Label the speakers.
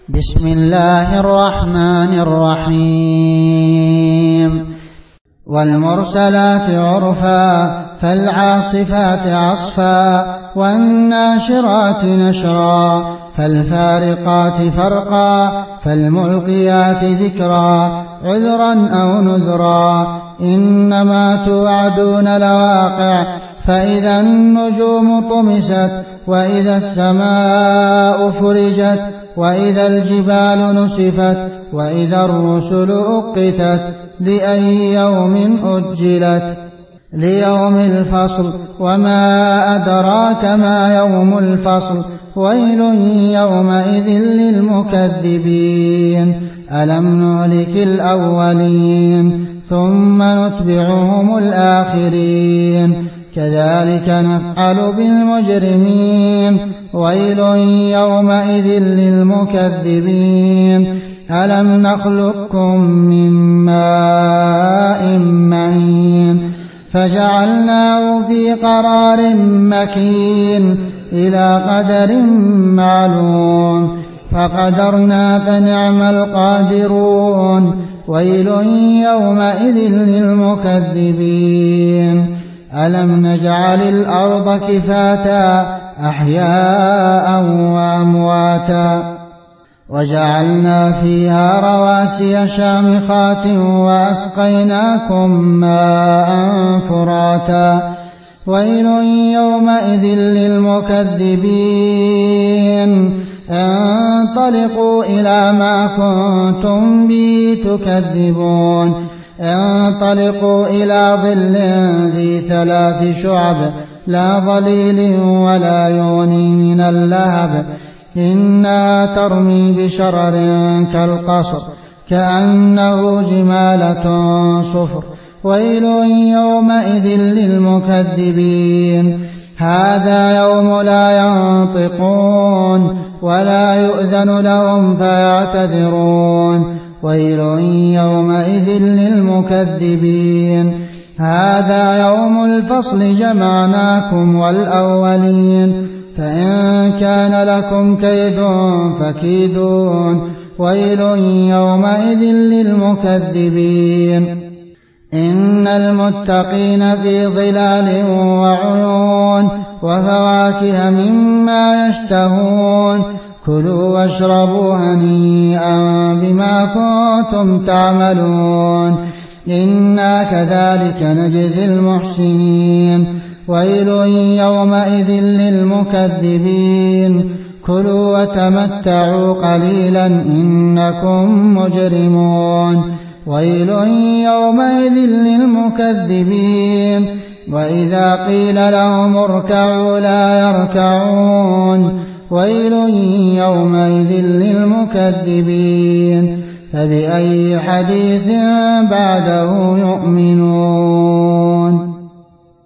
Speaker 1: بسم الله الرحمن الرحيم والمرسلات عرفا فالعاصفات عصفا والناشرات نشرا فالفارقات فرقا فالملقيات ذكرا عذرا أو نذرا إنما توعدون لواقع فإذا النجوم طمست وإذا السماء فرجت وإذا الجبال نسفت وإذا الرسل أقتت لأي يوم أجلت ليوم الفصل وما أدراك ما يوم الفصل ويل يومئذ للمكذبين ألم نهلك الأولين ثم نتبعهم الآخرين كذلك نفعل بالمجرمين ويل يومئذ للمكذبين ألم نخلقكم من ماء مهين فجعلناه في قرار مكين إلى قدر معلوم فقدرنا فنعم القادرون ويل يومئذ للمكذبين ألم نجعل الأرض كفاتا أحياء وأمواتا وجعلنا فيها رواسي شامخات وأسقيناكم ماء فراتا ويل يومئذ للمكذبين انطلقوا إلى ما كنتم به تكذبون انطلقوا إلى ظل ذي 3 شعب لا ظليل ولا يغني من اللهب إنها ترمي بشرر كالقصر كأنه جمالة صفر ويل يومئذ للمكذبين هذا يوم لا ينطقون ولا يؤذن لهم فيعتذرون ويل يومئذ للمكذبين هذا يوم الفصل جمعناكم والأولين فإن كان لكم كيد فكيدون ويل يومئذ للمكذبين إن المتقين في ظلال وعيون وفواكه مما يشتهون كلوا واشربوا هنيئا بما كنتم تعملون إنا كذلك نجزي المحسنين ويل يومئذ للمكذبين كلوا وتمتعوا قليلا إنكم مجرمون ويل يومئذ للمكذبين وإذا قيل لهم اركعوا لا يركعون ويل يومئذ للمكذبين فبأي حديث بعده يؤمنون